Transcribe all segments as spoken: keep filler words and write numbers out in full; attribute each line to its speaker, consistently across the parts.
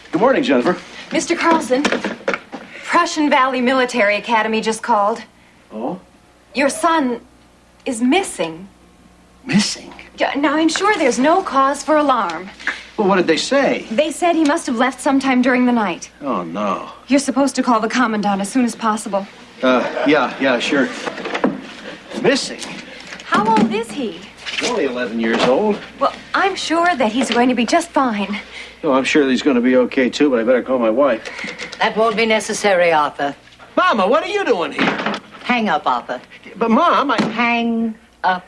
Speaker 1: Good morning, Jennifer.
Speaker 2: Mister Carlson, Prussian Valley Military Academy just called.
Speaker 1: Oh?
Speaker 2: Your son is missing.
Speaker 1: Missing?
Speaker 2: Yeah, now, I'm sure there's no cause for alarm.
Speaker 1: Well, what did they say?
Speaker 2: They said he must have left sometime during the night.
Speaker 1: Oh, no.
Speaker 2: You're supposed to call the commandant as soon as possible.
Speaker 1: Uh, yeah, yeah, sure. Missing?
Speaker 2: How old is he?
Speaker 1: He's only eleven years old.
Speaker 2: Well, I'm sure that he's going to be just fine.
Speaker 1: Oh, I'm sure that he's going to be okay, too, but I better call my wife.
Speaker 3: That won't be necessary, Arthur.
Speaker 1: Mama, what are you doing here?
Speaker 3: Hang up, Arthur.
Speaker 1: But, Mom, I...
Speaker 3: Hang up.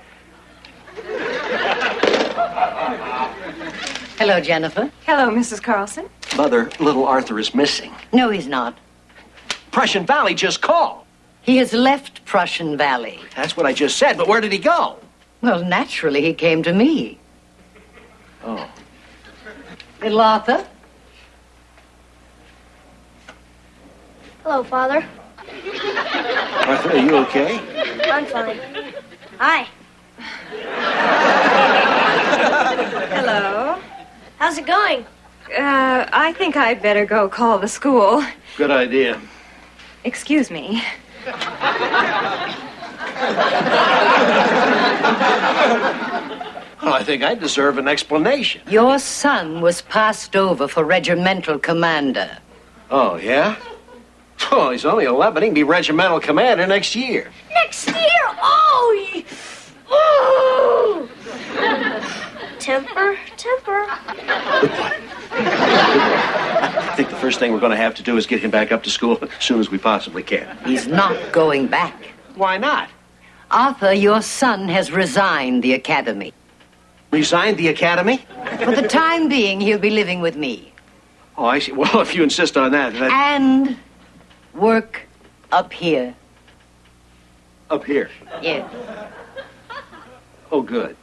Speaker 3: Hello, Jennifer.
Speaker 2: Hello, Missus Carlson.
Speaker 1: Mother, little Arthur is missing.
Speaker 3: No, he's not.
Speaker 1: Prussian Valley just called.
Speaker 3: He has left Prussian Valley.
Speaker 1: That's what I just said, but where did he go?
Speaker 3: Well, naturally, he came to me.
Speaker 1: Oh.
Speaker 3: Little Arthur?
Speaker 4: Hello, Father.
Speaker 1: Arthur, are you okay?
Speaker 4: I'm fine. Hi.
Speaker 2: Hello.
Speaker 4: How's it going?
Speaker 2: Uh, I think I'd better go call the school.
Speaker 1: Good idea.
Speaker 2: Excuse me.
Speaker 1: Well, I think I deserve an explanation.
Speaker 3: Your son was passed over for regimental commander.
Speaker 1: Oh, yeah? Oh, he's only eleven. He can be regimental commander next year.
Speaker 4: Next year? Oh! Ye- oh! Temper, temper.
Speaker 1: I think the first thing we're going to have to do is get him back up to school as soon as we possibly can.
Speaker 3: He's not going back.
Speaker 1: Why not?
Speaker 3: Arthur, your son has resigned the academy.
Speaker 1: Resigned the academy?
Speaker 3: For the time being, he'll be living with me.
Speaker 1: Oh, I see. Well, if you insist on that, that...
Speaker 3: And work up here.
Speaker 1: Up here.
Speaker 3: Yes.
Speaker 1: Oh, good.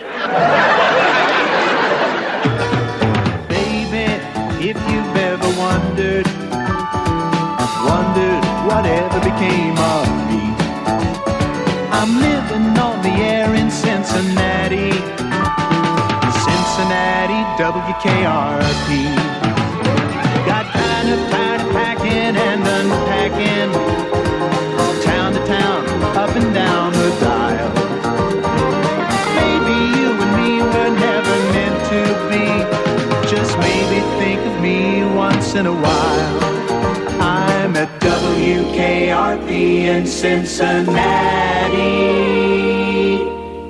Speaker 5: Baby, if you've ever wondered, wondered whatever became of me, I'm living on the air in Cincinnati, Cincinnati, W K R P. Got kind of tired of packing and unpacking, town to town, up and down the dial. Maybe you and me were never meant to be. Just maybe think of me once in a while. I'm at W K R P in Cincinnati.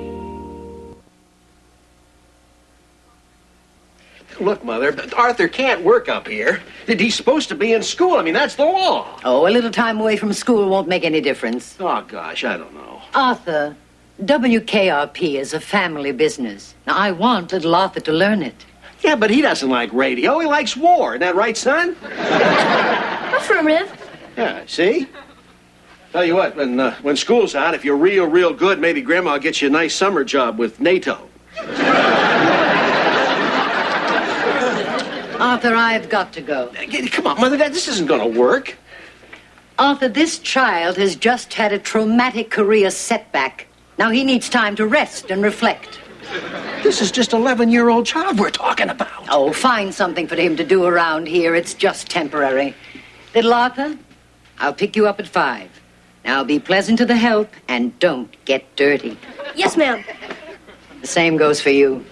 Speaker 1: Look, Mother, Arthur can't work up here. He's supposed to be in school. I mean, that's the law.
Speaker 3: Oh, a little time away from school won't make any difference.
Speaker 1: Oh, gosh, I don't know.
Speaker 3: Arthur, W K R P is a family business. Now, I want little Arthur to learn it.
Speaker 1: Yeah, but he doesn't like radio. He likes war. Isn't that right, son?
Speaker 4: Affirmative.
Speaker 1: Yeah, see? Tell you what, when, uh, when school's out, if you're real, real good, maybe Grandma will get you a nice summer job with NATO.
Speaker 3: Arthur, I've got to go.
Speaker 1: Come on, Mother, that, this isn't going to work.
Speaker 3: Arthur, this child has just had a traumatic career setback. Now he needs time to rest and reflect.
Speaker 1: This is just an eleven-year-old child we're talking about.
Speaker 3: Oh, find something for him to do around here. It's just temporary. Little Arthur, I'll pick you up at five. Now be pleasant to the help and don't get dirty.
Speaker 4: Yes, ma'am.
Speaker 3: The same goes for you.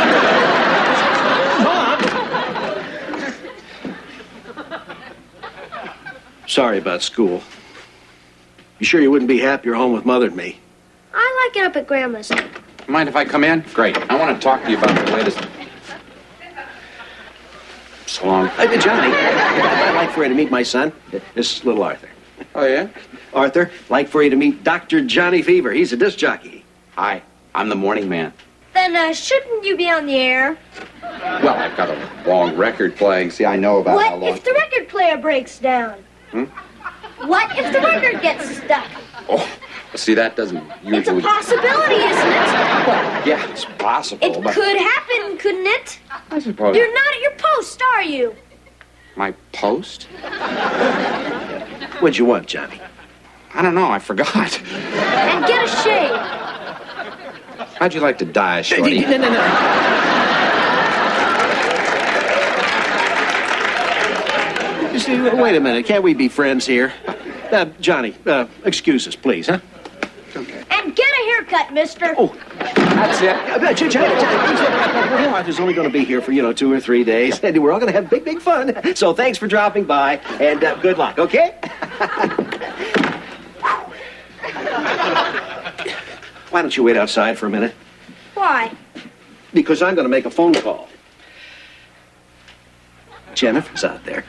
Speaker 1: Sorry about school. You sure you wouldn't be happier home with Mother and me?
Speaker 4: I like it up at Grandma's.
Speaker 6: Mind if I come in? Great. I want to talk to you about the latest... So long.
Speaker 1: Uh, Johnny, I'd like for you to meet my son. This is little Arthur.
Speaker 6: Oh, yeah?
Speaker 1: Arthur, like for you to meet Doctor Johnny Fever. He's a disc jockey.
Speaker 6: Hi. I'm the morning man.
Speaker 4: Then uh, shouldn't you be on the air?
Speaker 6: Well, I've got a long record playing. See, I know about how
Speaker 4: What
Speaker 6: long...
Speaker 4: if the record player breaks down?
Speaker 6: Hmm?
Speaker 4: What if the record gets stuck?
Speaker 6: Oh, well, see, that doesn't usually...
Speaker 4: It's a possibility, isn't it?
Speaker 6: Well, yeah, it's possible,
Speaker 4: It
Speaker 6: but...
Speaker 4: could happen, couldn't it?
Speaker 6: I suppose...
Speaker 4: You're not at your post, are you?
Speaker 6: My post?
Speaker 1: What'd you want, Johnny?
Speaker 6: I don't know. I forgot.
Speaker 4: And get a shave.
Speaker 6: How'd you like to die, Shorty?
Speaker 1: No, no, no. excuse, wait a minute. Can't we be friends here? Uh, Johnny, uh, excuse us, please, huh?
Speaker 4: And get a haircut, mister.
Speaker 1: Oh, that's it. Uh, J- J- J- Arthur's only going to be here for, you know, two or three days. And we're all going to have big, big fun. So thanks for dropping by, and uh, good luck, okay? Why don't you wait outside for a minute?
Speaker 4: Why?
Speaker 1: Because I'm going to make a phone call. Jennifer's out there.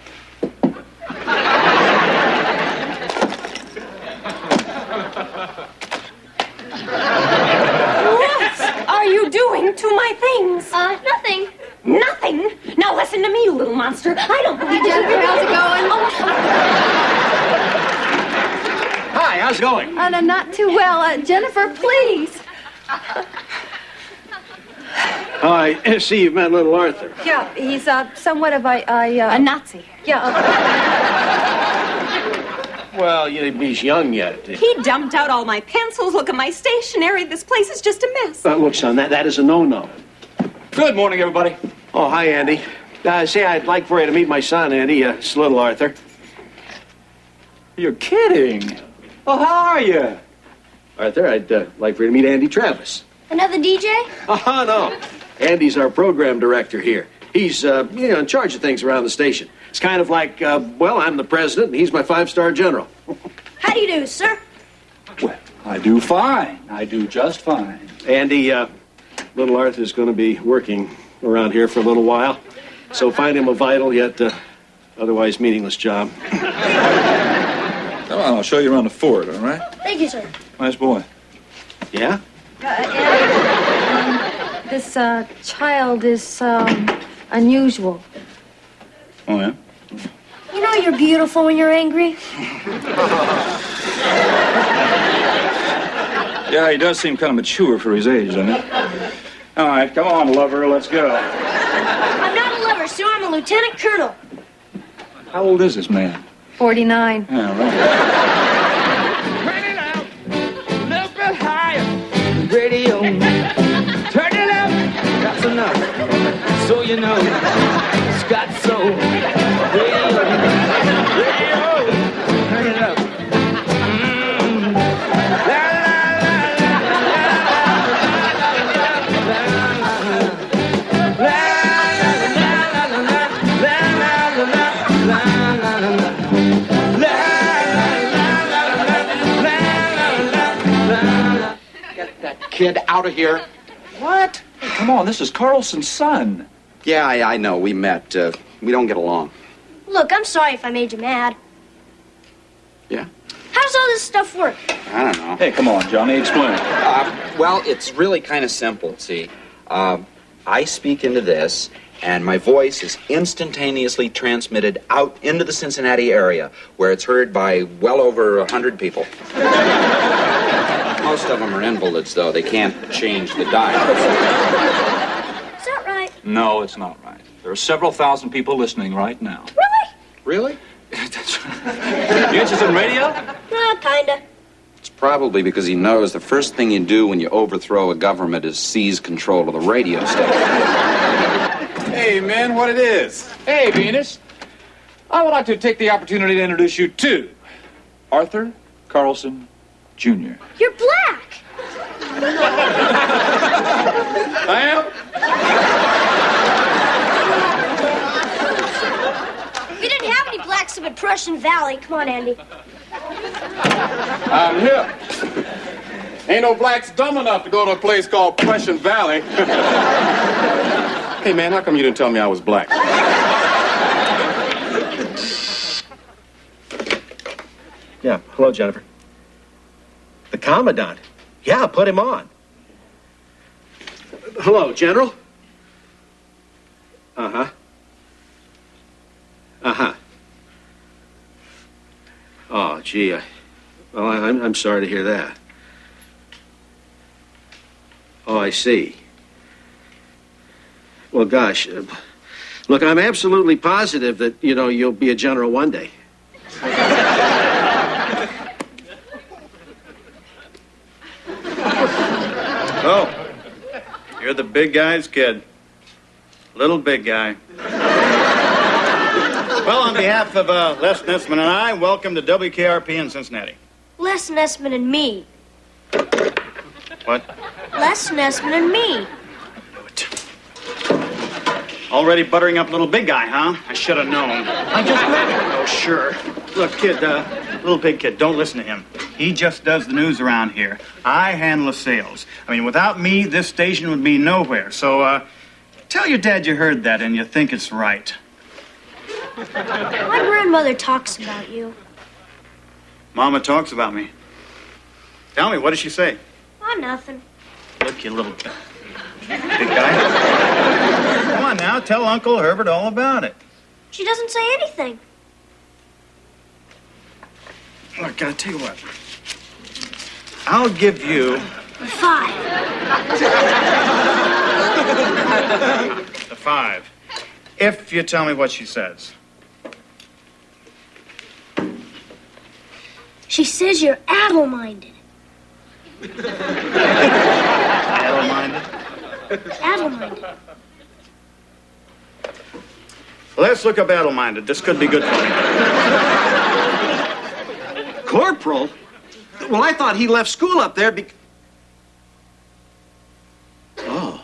Speaker 2: What are you doing to my things?
Speaker 4: Uh, nothing.
Speaker 2: Nothing. Now listen to me, you little monster. I don't believe
Speaker 4: Hey, Jennifer, how's it going?
Speaker 1: Hi, how's it going?
Speaker 4: Uh, no, not too well. Uh, Jennifer, please.
Speaker 1: Oh, I see you've met little Arthur.
Speaker 4: Yeah, he's uh, somewhat of a... a, uh,
Speaker 2: a Nazi.
Speaker 4: Yeah, uh,
Speaker 1: Well, you know, he's young yet.
Speaker 2: He dumped out all my pencils. Look at my stationery. This place is just a mess.
Speaker 1: Uh, look, son, that, that is a no-no.
Speaker 7: Good morning, everybody.
Speaker 1: Oh, hi, Andy. Uh, say, I'd like for you to meet my son, Andy. Uh, it's little Arthur.
Speaker 7: You're kidding. Well, how are you?
Speaker 1: Arthur, I'd uh, like for you to meet Andy Travis.
Speaker 4: another D J?
Speaker 1: Oh, no. Andy's our program director here. He's, uh, you know, in charge of things around the station. It's kind of like, uh, well, I'm the president, and he's my five-star general.
Speaker 4: How do you do, sir?
Speaker 7: Well, I do fine. I do just fine.
Speaker 1: Andy, uh, little Arthur's going to be working around here for a little while, so find him a vital yet uh, otherwise meaningless job.
Speaker 7: Come on, I'll show you around the fort, all right?
Speaker 4: Thank you, sir.
Speaker 7: Nice boy.
Speaker 1: Yeah?
Speaker 4: This uh, child is um, unusual.
Speaker 7: Oh, yeah?
Speaker 4: You know you're beautiful when you're angry.
Speaker 7: Yeah, he does seem kind of mature for his age, doesn't he? All right, come on, lover, let's go.
Speaker 4: I'm not a lover, sir. I'm a lieutenant colonel.
Speaker 7: How old is this man?
Speaker 4: forty-nine.
Speaker 7: Yeah, right.
Speaker 8: Turn it up, a little bit higher. Radio, turn it up. That's enough. So you know, Scott Soul. Radio, radio, turn it up. Mm. La, la, la, la,
Speaker 6: Get that kid out of here.
Speaker 7: What? Hey, come on, this is Carlson's son.
Speaker 6: Yeah, I, I know. We met. Uh, we don't get along.
Speaker 4: Look, I'm sorry if I made you mad.
Speaker 6: Yeah?
Speaker 4: How does all this stuff work?
Speaker 6: I don't know.
Speaker 7: Hey, come on, Johnny, explain.
Speaker 6: Uh, well, it's really kind of simple, see. Uh, I speak into this, and my voice is instantaneously transmitted out into the Cincinnati area, where it's heard by well over a hundred people. Most of them are invalids, though. They can't change the dial.
Speaker 4: Is that right?
Speaker 7: No, it's not right. There are several thousand people listening right now.
Speaker 4: Really?
Speaker 6: Really?
Speaker 7: That's right. You interested in radio?
Speaker 4: No, kinda.
Speaker 6: It's probably because he knows the first thing you do when you overthrow a government is seize control of the radio station.
Speaker 9: Hey, man, what it is?
Speaker 7: Hey, Venus. I would like to take the opportunity to introduce you to Arthur Carlson, Junior
Speaker 4: You're black.
Speaker 7: I am?
Speaker 4: We didn't have any blacks up at Prussian Valley. Come on, Andy.
Speaker 9: I'm here. Ain't no blacks dumb enough to go to a place called Prussian Valley. Hey, man, how come you didn't tell me I was black?
Speaker 1: Yeah, hello, Jennifer. The Commandant. Yeah, put him on. Hello, General. Uh-huh. Uh-huh. Oh, gee, I, well, I, I'm, I'm sorry to hear that. Oh, I see. Well, gosh, uh, look, I'm absolutely positive that, you know, you'll be a general one day.
Speaker 9: Oh, you're the big guy's kid. Little big guy.
Speaker 10: Well, on behalf of uh, Les Nessman and I, welcome to W K R P in Cincinnati.
Speaker 11: Les Nessman and me.
Speaker 10: What?
Speaker 11: Les Nessman and me.
Speaker 10: Already buttering up little big guy, huh? I should have known.
Speaker 5: I just met him.
Speaker 10: Oh, sure. Look, kid, uh, little big kid, don't listen to him. He just does the news around here. I handle the sales. I mean, without me, this station would be nowhere. So, uh, tell your dad you heard that and you think it's right.
Speaker 11: My grandmother talks about you.
Speaker 10: Mama talks about me. Tell me, what does she say?
Speaker 11: Oh, nothing.
Speaker 10: Look, you little big guy. Come on now, tell Uncle Herbert all about it.
Speaker 11: She doesn't say anything.
Speaker 10: Look, I tell you what. I'll give you
Speaker 11: Five.
Speaker 10: the five if you tell me what she says.
Speaker 11: She says you're addle-minded.
Speaker 10: Addle-minded?
Speaker 11: Addle-minded.
Speaker 10: Let's look up addle-minded. This could be good for me.
Speaker 1: Corporal? Well, I thought he left school up there because... Oh.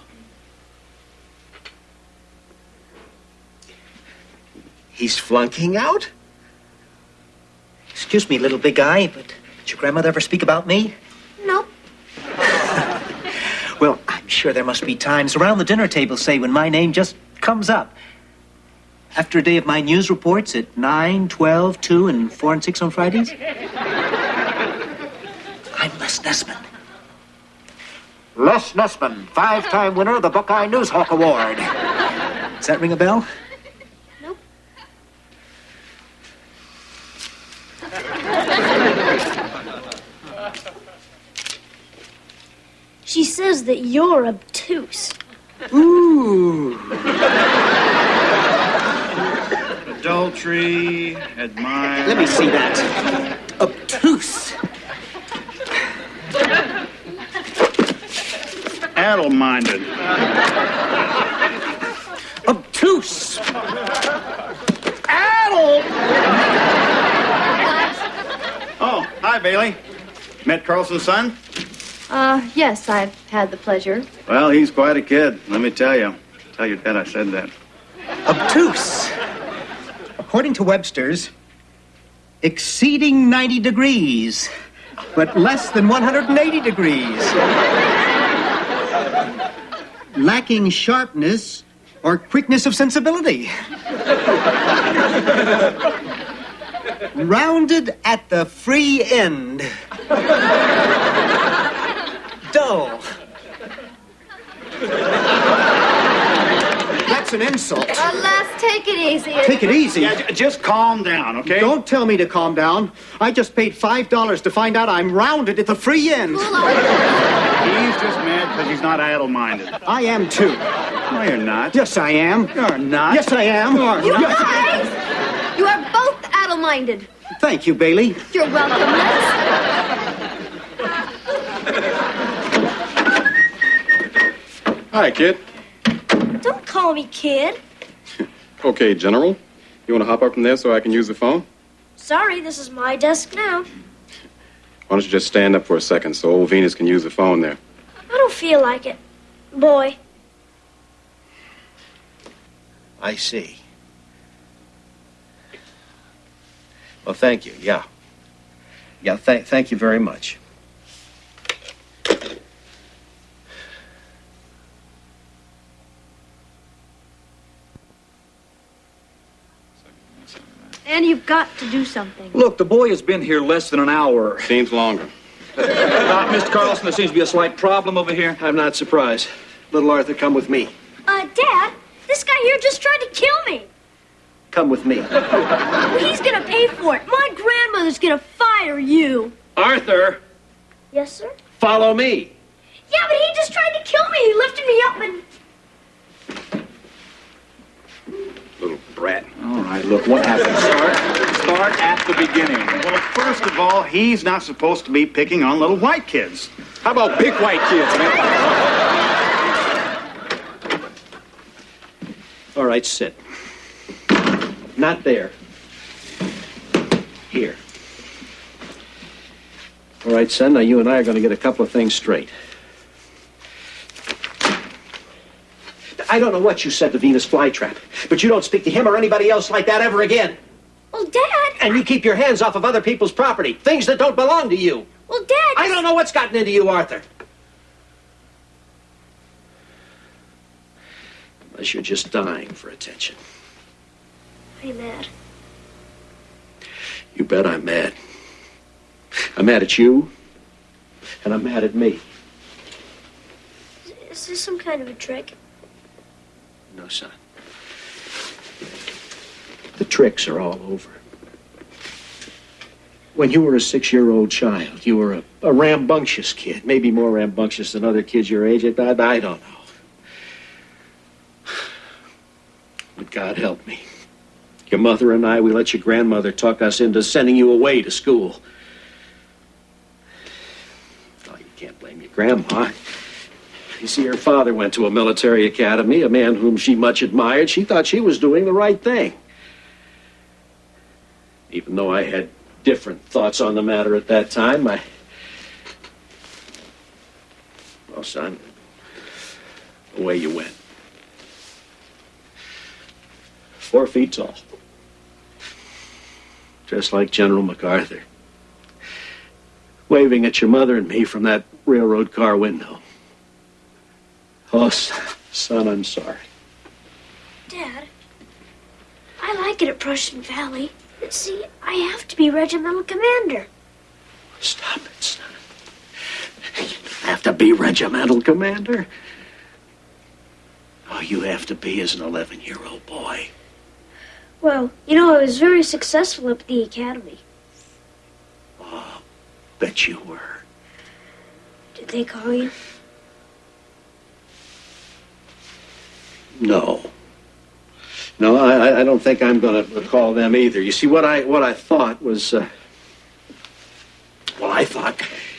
Speaker 1: He's flunking out?
Speaker 12: Excuse me, little big guy, but did your grandmother ever speak about me?
Speaker 11: Nope.
Speaker 12: Well, I'm sure there must be times around the dinner table, say, when my name just comes up. After a day of my news reports at nine, twelve, two, and four and six on Fridays. I'm Les Nessman. Les Nessman, five-time winner of the Buckeye Newshawk Award. Does that ring a bell?
Speaker 11: Nope. She says that you're obtuse.
Speaker 12: Ooh.
Speaker 10: Adultery, admire...
Speaker 12: Let me see that. Obtuse.
Speaker 10: Addle-minded.
Speaker 12: Obtuse. Addle.
Speaker 10: Oh, hi, Bailey. Met Carlson's son?
Speaker 4: Uh, yes, I've had the pleasure.
Speaker 10: Well, he's quite a kid, let me tell you. Tell your dad I said that.
Speaker 12: Obtuse. According to Webster's, exceeding ninety degrees, but less than one hundred eighty degrees. Lacking sharpness or quickness of sensibility. Rounded at the free end. Dull. That's an insult.
Speaker 11: Uh, Les, take it easy.
Speaker 12: Take it easy.
Speaker 10: Yeah, j- just calm down, okay?
Speaker 12: Don't tell me to calm down. I just paid five dollars to find out I'm rounded at the free end.
Speaker 10: He's just mad because he's not addle-minded.
Speaker 12: I am too.
Speaker 10: No, you're not.
Speaker 12: Yes, I am.
Speaker 10: You're not.
Speaker 12: Yes, I am.
Speaker 11: You guys! You are both addle-minded.
Speaker 12: Thank you, Bailey.
Speaker 11: You're welcome, Les.
Speaker 9: Hi, kid.
Speaker 11: Don't call me kid.
Speaker 9: Okay, General. You want to hop up from there so I can use the phone?
Speaker 11: Sorry, this is my desk now.
Speaker 9: Why don't you just stand up for a second so old Venus can use the phone there?
Speaker 11: I don't feel like it. Boy.
Speaker 1: I see. Well, thank you, yeah. Yeah, th- thank you very much.
Speaker 4: And you've got to do something.
Speaker 7: Look, the boy has been here less than an hour.
Speaker 9: Seems longer.
Speaker 7: Uh, Mister Carlson, there seems to be a slight problem over here.
Speaker 1: I'm not surprised. Little Arthur, come with me.
Speaker 11: Uh, Dad, this guy here just tried to kill me.
Speaker 1: Come with me.
Speaker 11: Well, he's gonna pay for it. My grandmother's gonna fire you.
Speaker 1: Arthur,
Speaker 11: Yes, sir?
Speaker 1: follow me.
Speaker 11: Yeah, but he just tried to kill me. He lifted me up and...
Speaker 9: Little brat.
Speaker 7: All right, look, what happened? Start, start at the beginning.
Speaker 10: Well, first of all, he's not supposed to be picking on little white kids.
Speaker 7: How about big white kids, man?
Speaker 1: All right, sit. Not there. Here. All right, son, now you and I are going to get a couple of things straight. I don't know what you said to Venus Flytrap, but you don't speak to him or anybody else like that ever again.
Speaker 11: Well, Dad...
Speaker 1: And you keep your hands off of other people's property, things that don't belong to you.
Speaker 11: Well, Dad...
Speaker 1: I don't know what's gotten into you, Arthur. Unless you're just dying for attention.
Speaker 11: Are you mad?
Speaker 1: You bet I'm mad. I'm mad at you, and I'm mad at me.
Speaker 11: Is, is this some kind of a trick?
Speaker 1: No, son. The tricks are all over. When you were a six-year-old child, you were a, a rambunctious kid, maybe more rambunctious than other kids your age. I, I don't know. But God help me. Your mother and I, we let your grandmother talk us into sending you away to school. Oh, you can't blame your grandma. You see, her father went to a military academy, a man whom she much admired. She thought she was doing the right thing. Even though I had different thoughts on the matter at that time, I... Well, son, away you went. Four feet tall. Just like General MacArthur. Waving at your mother and me from that railroad car window. Oh, son, I'm sorry.
Speaker 11: Dad, I like it at Prussian Valley. But see, I have to be regimental commander.
Speaker 1: Stop it, son. You don't have to be regimental commander. All you have to be is an eleven-year-old boy.
Speaker 11: Well, you know, I was very successful up at the academy.
Speaker 1: Oh, bet you were.
Speaker 11: Did they call you?
Speaker 1: No. No, I, I don't think I'm going to call them either. You see, what I what I thought was, uh, well, I thought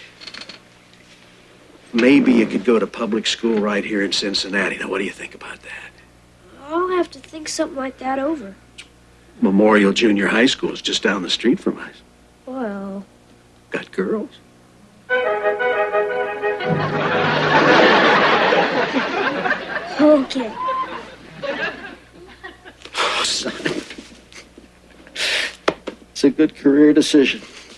Speaker 1: maybe you could go to public school right here in Cincinnati. Now, what do you think about that?
Speaker 11: I'll have to think something like that over.
Speaker 1: Memorial Junior High School is just down the street from us.
Speaker 11: Well...
Speaker 1: Got girls.
Speaker 11: Okay.
Speaker 1: Oh, son. It's a good career decision.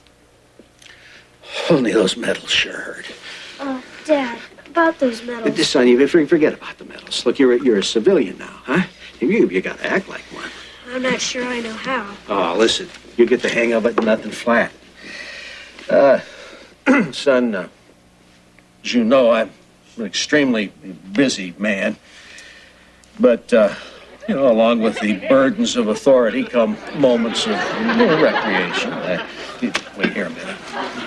Speaker 1: Only those medals sure hurt.
Speaker 11: Uh, Dad, about those medals...
Speaker 1: Just, son, you forget about the medals. Look, you're a, you're a civilian now, huh? You, you got to act like one.
Speaker 11: I'm not sure I know how.
Speaker 1: Oh, listen, you get the hang of it and nothing flat. Uh, son, uh, as you know, I'm an extremely busy man. But, uh, you know, along with the burdens of authority come moments of little recreation. Uh, wait here a minute.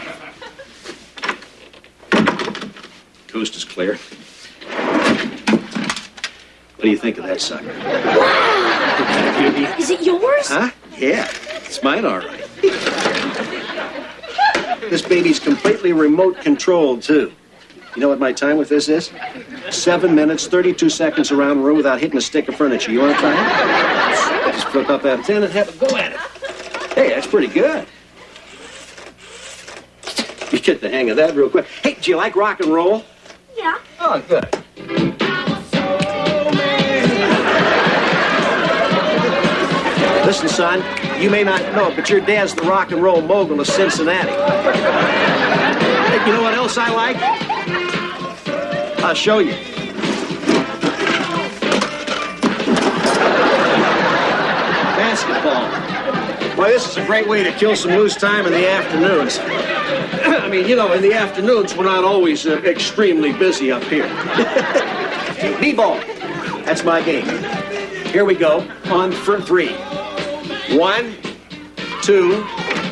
Speaker 1: Coast is clear. What do you think of that sucker?
Speaker 11: Wow! Is it yours?
Speaker 1: Huh? Yeah, it's mine, all right. This baby's completely remote controlled, too. You know what my time with this is? Seven minutes, thirty-two seconds around the room without hitting a stick of furniture. You want to try it? Just flip up out of ten and have a go at it. Hey, that's pretty good. You get the hang of that real quick. Hey, do you like rock and roll?
Speaker 11: Yeah.
Speaker 1: Oh, good. Listen, son, you may not know it, but your dad's the rock and roll mogul of Cincinnati. You know what else I like? I'll show you. Basketball. Boy, this is a great way to kill some loose time in the afternoons. I mean, you know, in the afternoons, we're not always uh, extremely busy up here. B-ball. That's my game. Here we go. On for three. One, two.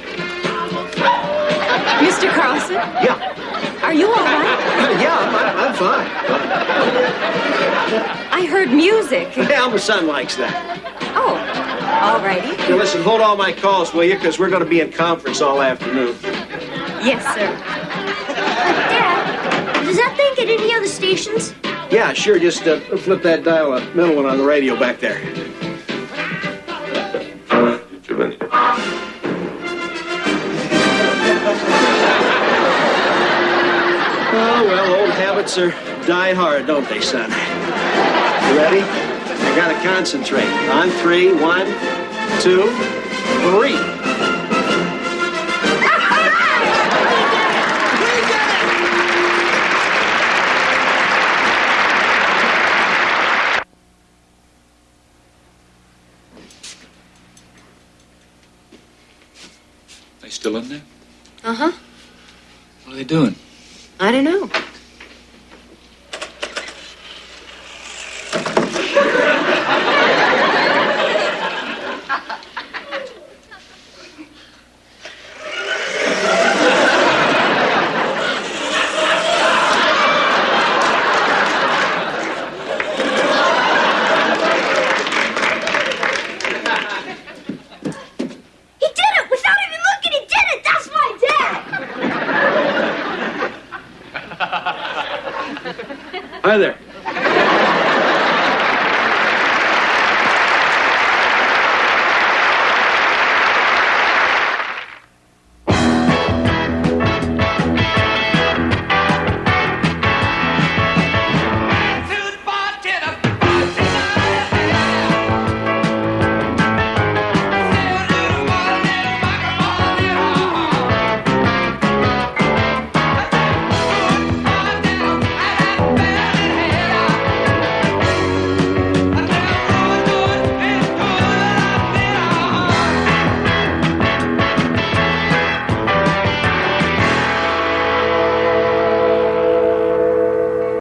Speaker 2: Mister Carlson?
Speaker 1: Yeah.
Speaker 2: Are you all right?
Speaker 1: Yeah, I'm, I'm fine.
Speaker 2: I heard music.
Speaker 1: Yeah, my son likes that.
Speaker 2: Oh, all righty.
Speaker 1: Now, listen, hold all my calls, will you? Because we're going to be in conference all afternoon.
Speaker 2: Yes, sir.
Speaker 11: Dad, does that thing get any other stations?
Speaker 1: Yeah, sure. Just uh, flip that dial, a middle one on the radio back there. Spitzer die hard, don't they, son? You ready? You gotta concentrate. On three, one, two, three.
Speaker 7: They still in there?
Speaker 2: Uh-huh.
Speaker 7: What are they doing?
Speaker 2: I don't know.
Speaker 1: Hi there.